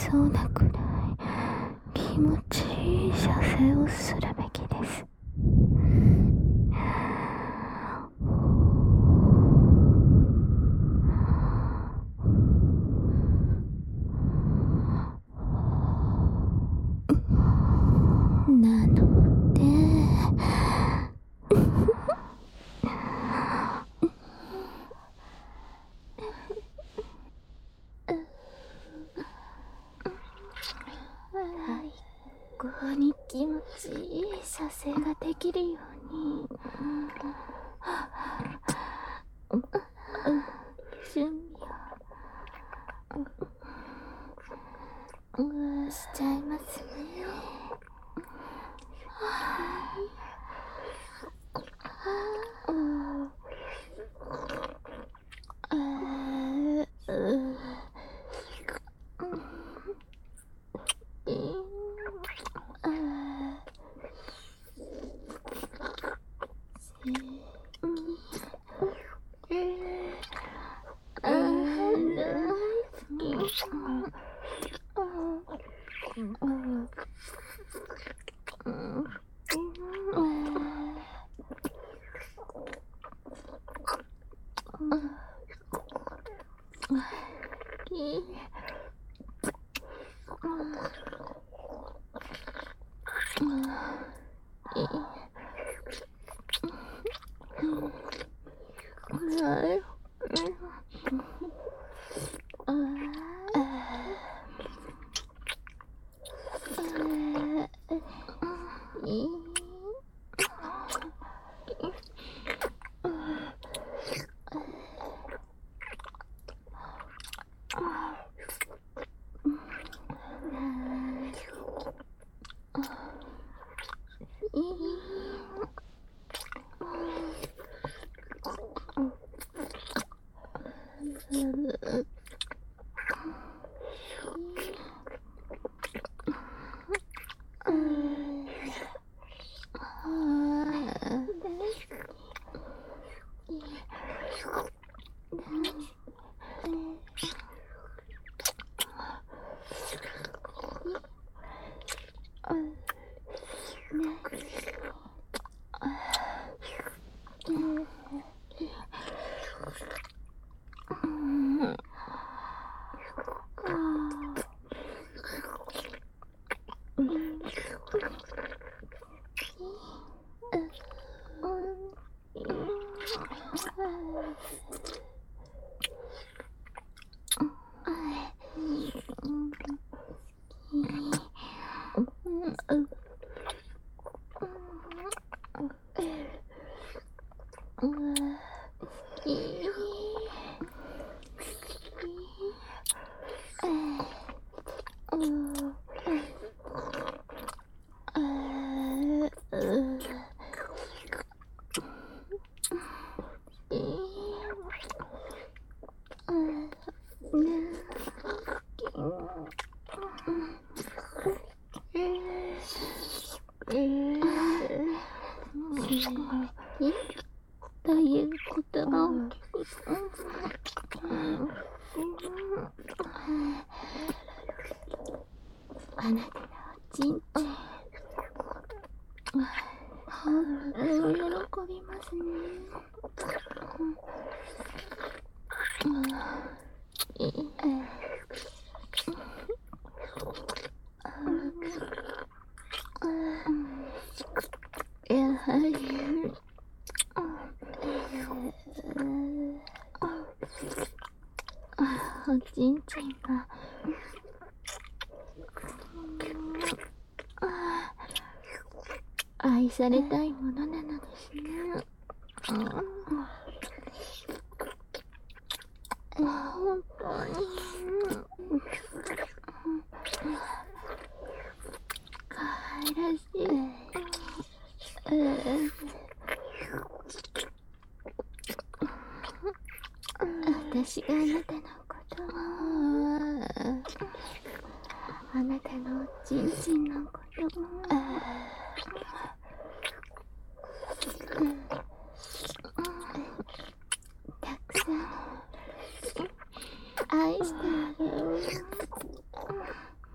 そうなくらい気持ちいい射精をするべきです。なので最高に気持ちいい射精ができるように準備をしちゃいますね。ということが起きあなたのおちんちん本当に喜びますね。やはりおちんちんが愛されたいものなのですね。本当に可愛らしい。私があなたのことを、あなたのおちんちんのことをたくさん愛してあげる。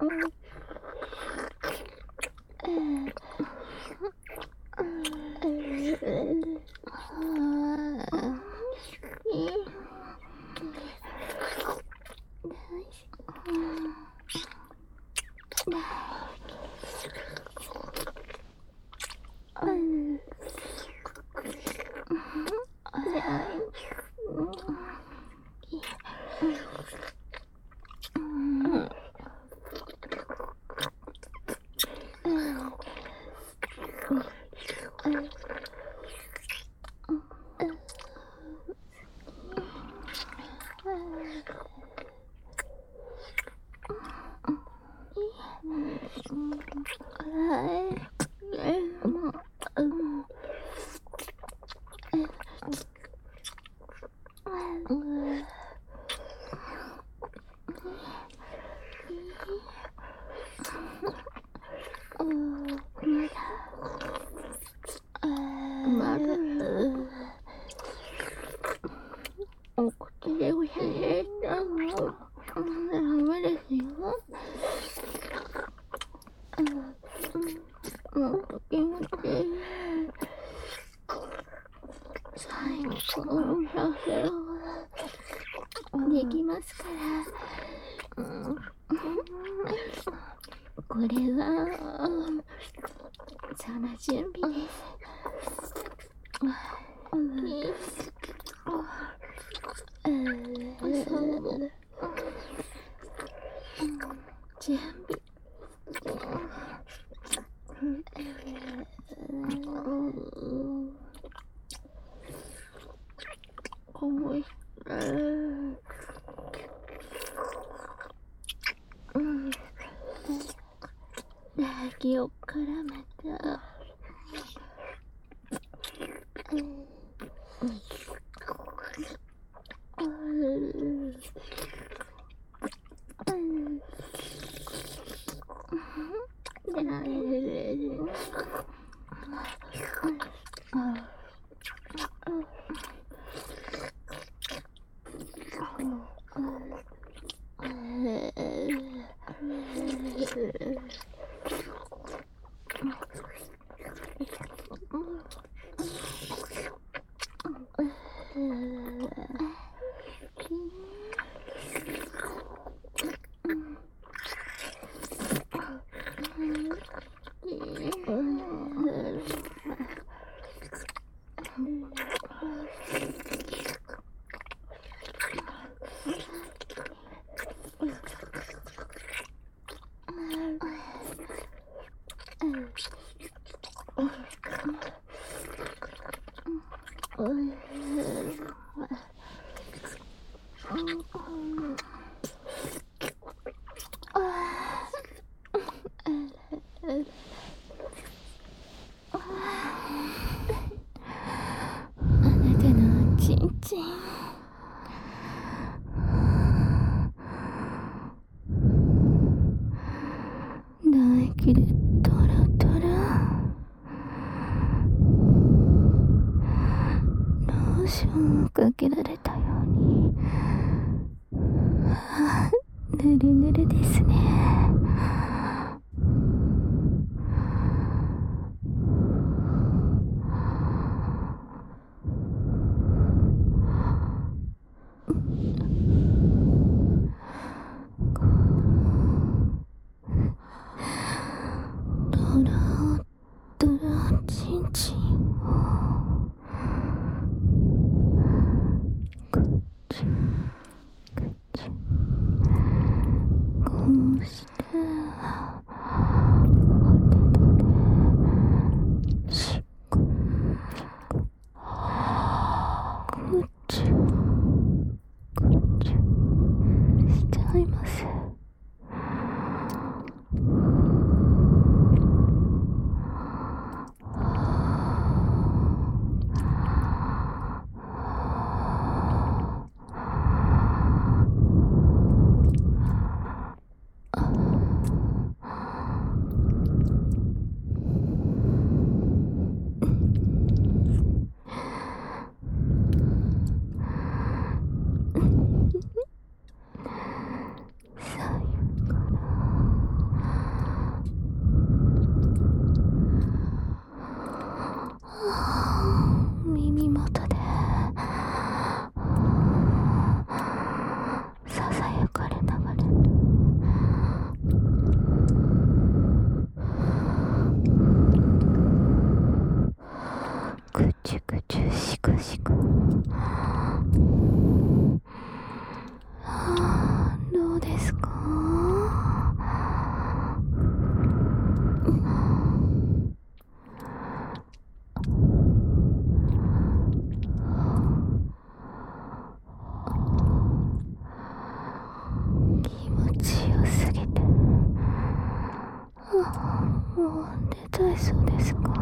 お口でおしゃれしたの。ダメですよ。もっと気持ちいい。最高のおしゃれをできますから。これはその準備です。準備。こうして唾液を絡めた。唾液でトロトロ。ローションをかけられたように、ぬるぬるですね。トラチンチンをこうしてしっこしちゃいます。 シコシコ。どうですか？気持ちよすぎてもう出たいそうですか？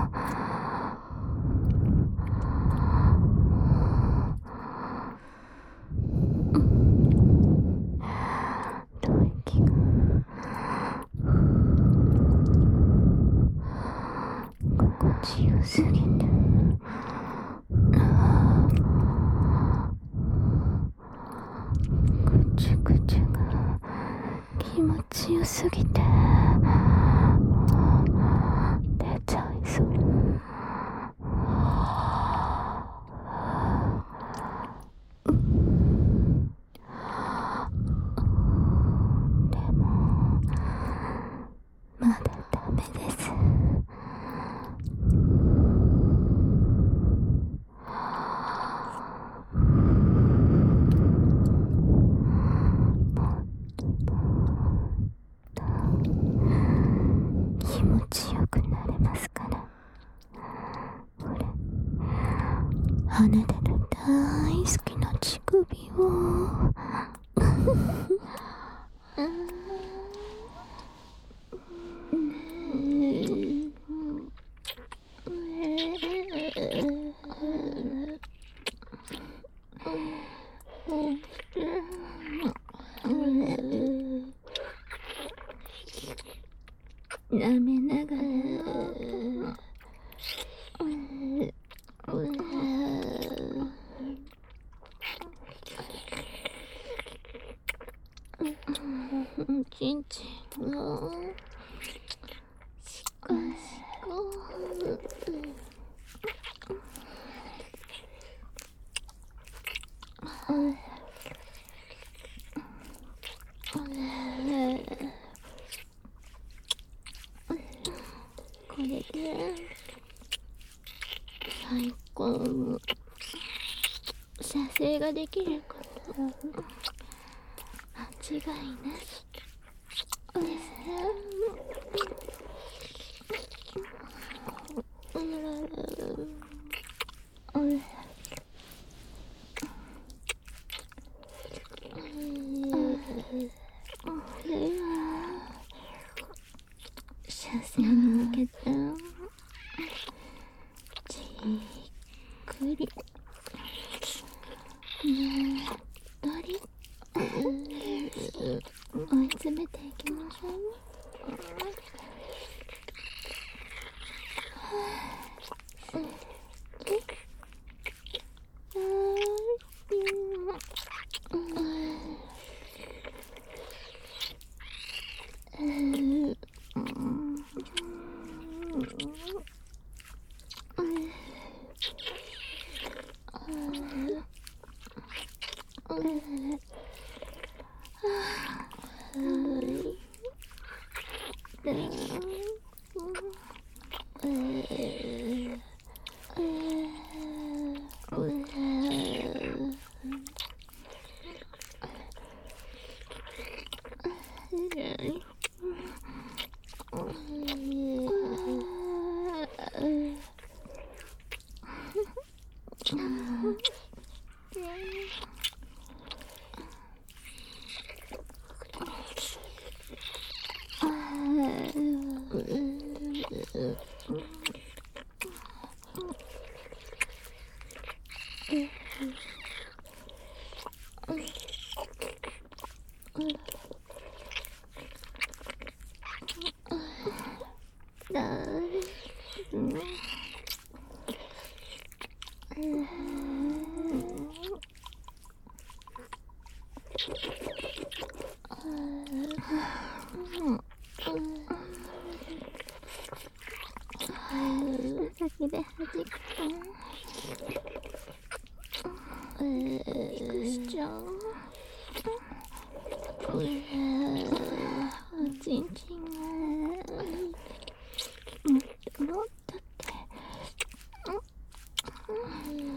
吐息が心地よすぎてぐちゅぐちゅが気持ちよすぎて出ちゃいそう。でもまだダメです。気持ちよくなれますから。ほれ、あなたの大好きな乳首を舐めながらちんちんをしこしここれで最高の射精ができること間違いなしです射精に向けてじっくりねっとり追い詰めていきましょう。先で弾くとしちゃう。おちんちんがもっともっとって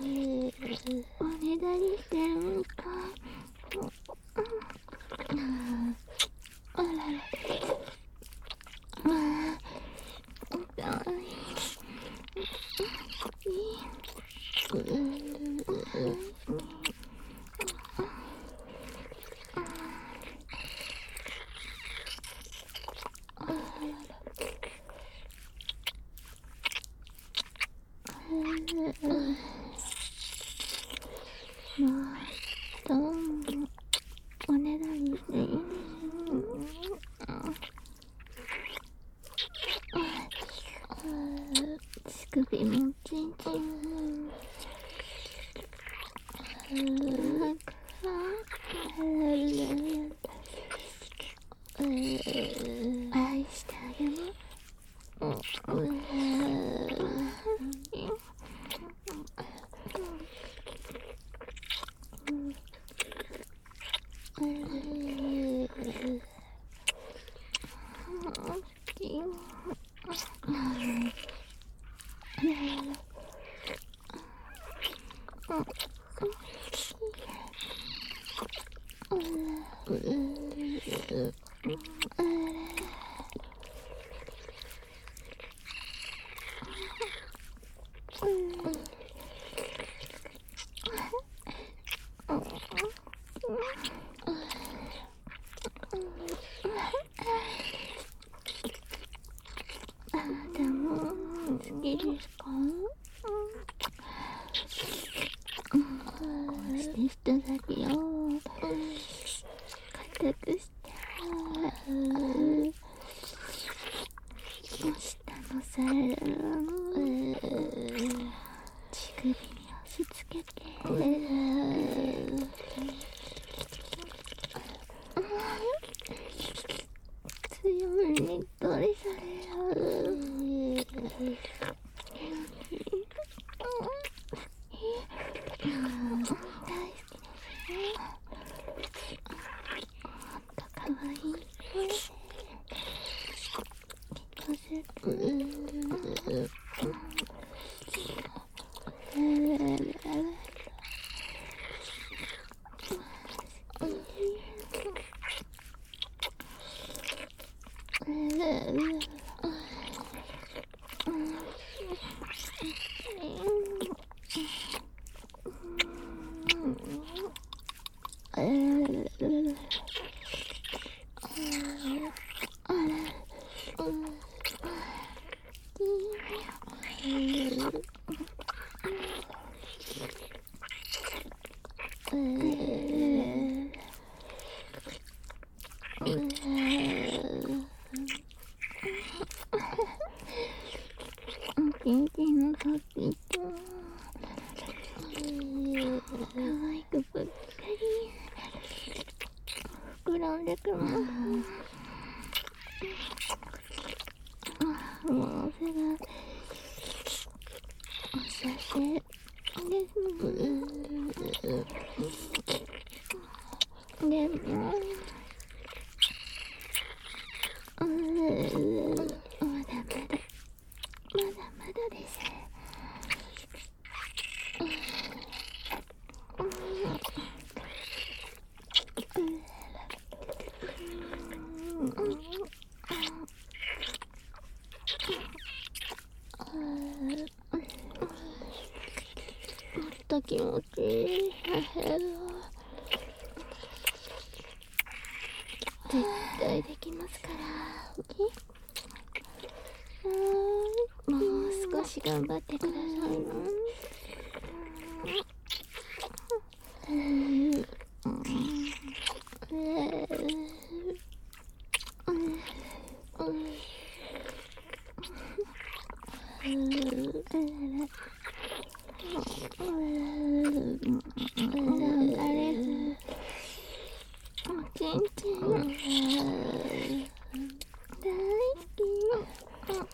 でも好きですか？こうして人先を固くして下の皿を乳首に押し付けて強めに取りされる。大好きです。ほんとかわいい。結構する。元気のさっきと可愛くばっかり膨らんでくる。もう背がおしゃせですでもまだまだです。もっと気持ちいい。絶対できますから。もう少し頑張ってくださいな。頑張れる。おちんちん大好き。かっ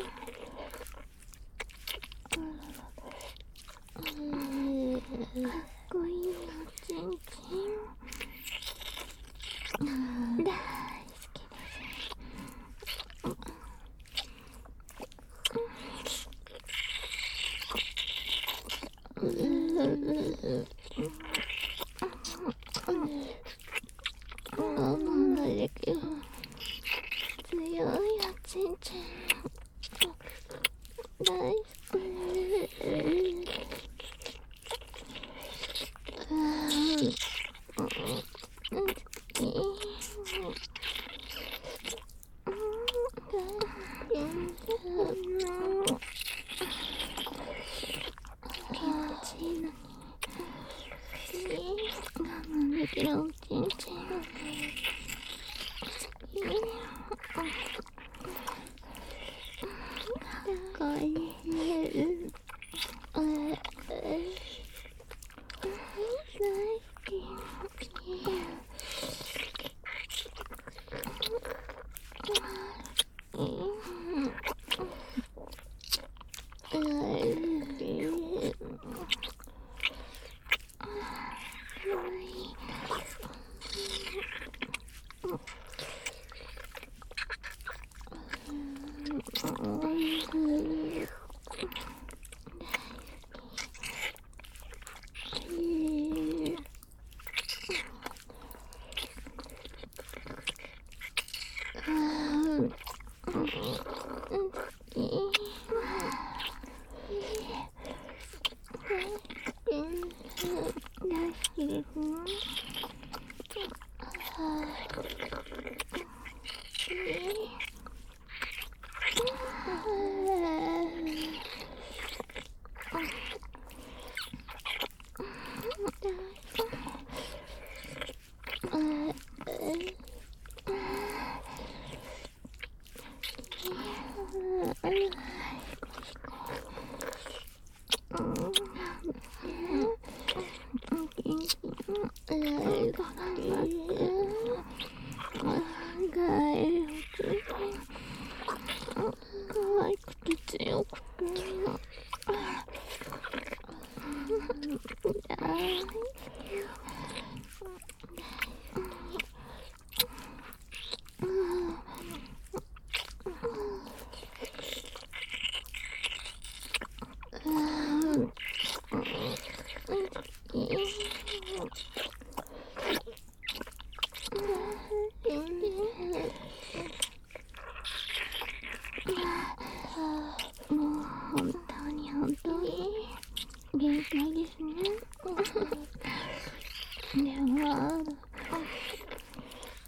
こいいおちんちん大好きです。問題だけど強いおちんちん大好き。できるおちんちんかわいい。大好き。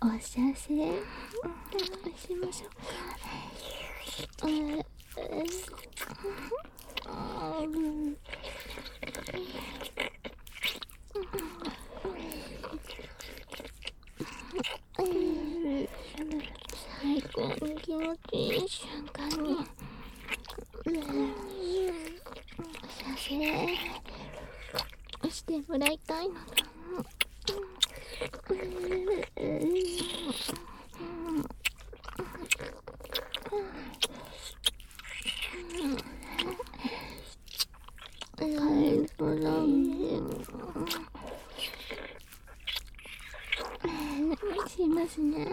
お写真しましょうか。最高に気持ちいい瞬間に写真してもらいたいのだ。しますね。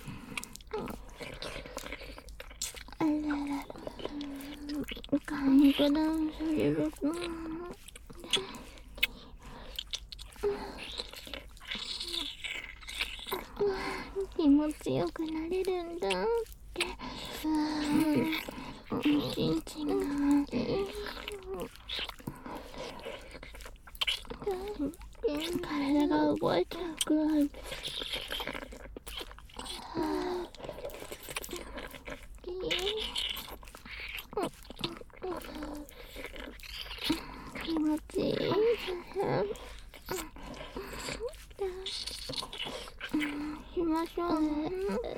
あららら、カウントダウンされると気持ちよくなれるんだって一日が体が動いちゃうくらい気持ちいい。しましょうね。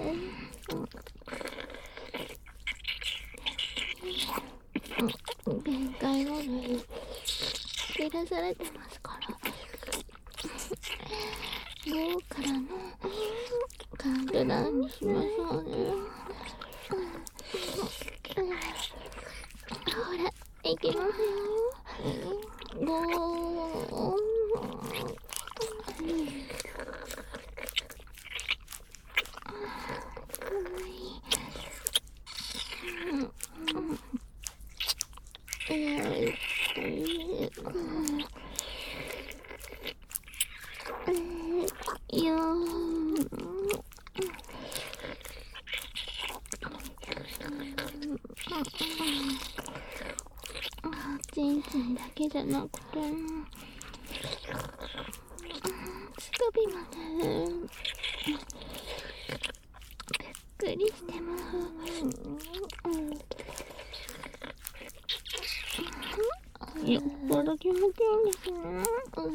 限界まで知らされてますから5からのカウントダウンにしましょうね。ほら、いきますよ。5、ちんちんだけじゃなくて乳首までびっくりしてます。よっぽど気持ちいいんですね。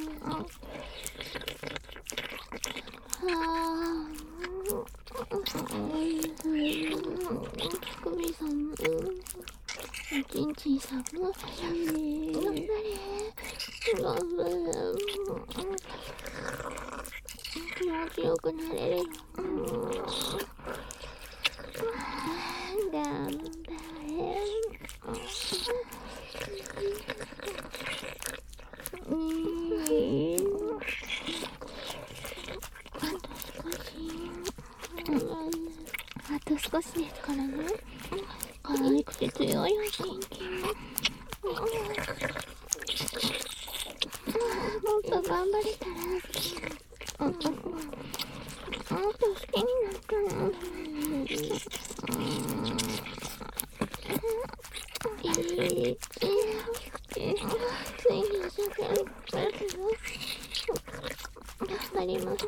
乳首さんもおちんちんさんも頑張れ頑張れ、気持ちよくなれるよ。頑張れ。あと少しですからね。可愛くて強いおちんちん。もっと頑張れたら、もっと好きになったら、ついに一生懸命頑張りました。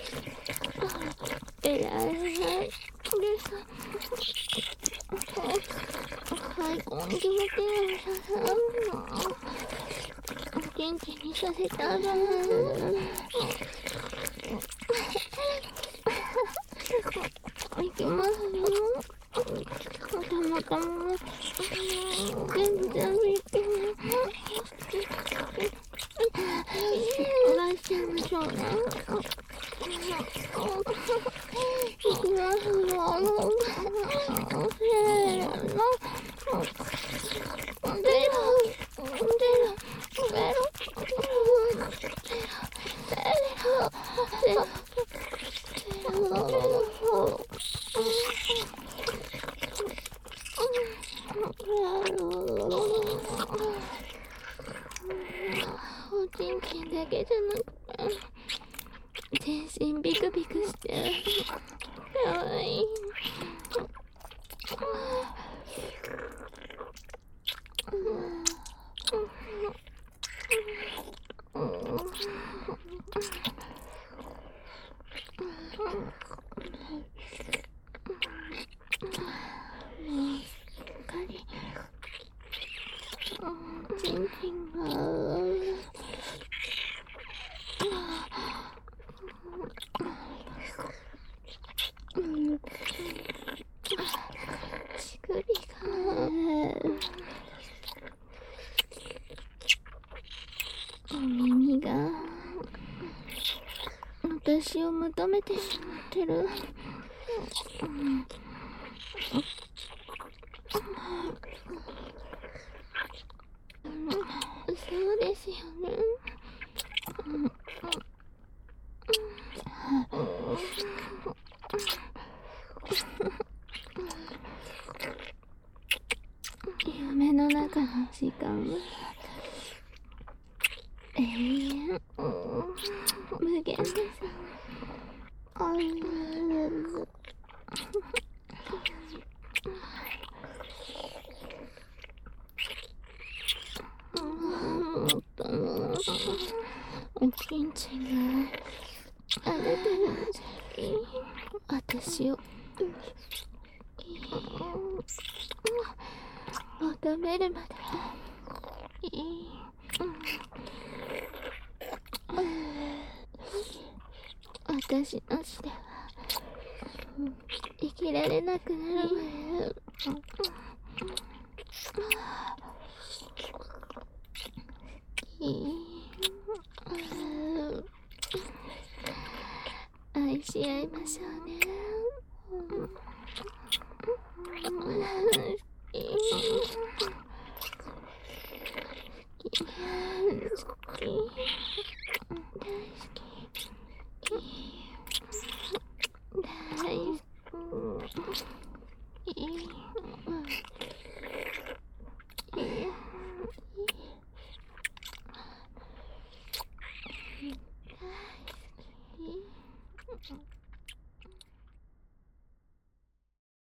えらい。最高に気持ちいいおちんちんにさせたらいきますよ。たまたま全部いっておらしちゃいましょうね。いきますよ。せーの。おちんちんだけじゃなくて全身ビクビクしてかわいい。 る。そうですよね。夢の中の時間は永遠、無限です。もっともおちんちんがあなたの私を求めるまで私なしでは生きられなくなるわよ。愛し合いましょうね。好き。